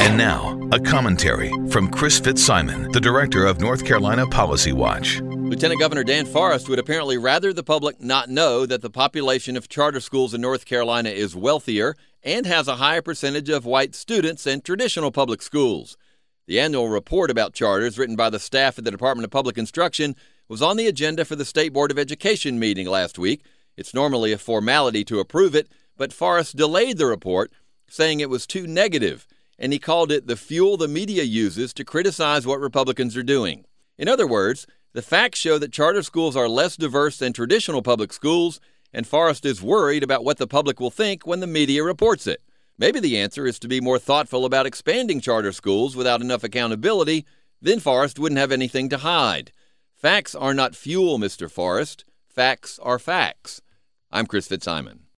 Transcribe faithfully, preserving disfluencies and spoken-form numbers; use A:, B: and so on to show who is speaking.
A: And now, a commentary from Chris Fitzsimon, the director of North Carolina Policy Watch.
B: Lieutenant Governor Dan Forest would apparently rather the public not know that the population of charter schools in North Carolina is wealthier and has a higher percentage of white students than traditional public schools. The annual report about charters, written by the staff at the Department of Public Instruction, was on the agenda for the State Board of Education meeting last week. It's normally a formality to approve it, but Forest delayed the report, saying it was too negative, and he called it the fuel the media uses to criticize what Republicans are doing. In other words, the facts show that charter schools are less diverse than traditional public schools, and Forest is worried about what the public will think when the media reports it. Maybe the answer is to be more thoughtful about expanding charter schools without enough accountability. Then Forest wouldn't have anything to hide. Facts are not fuel, Mister Forest. Facts are facts. I'm Chris Fitzsimon.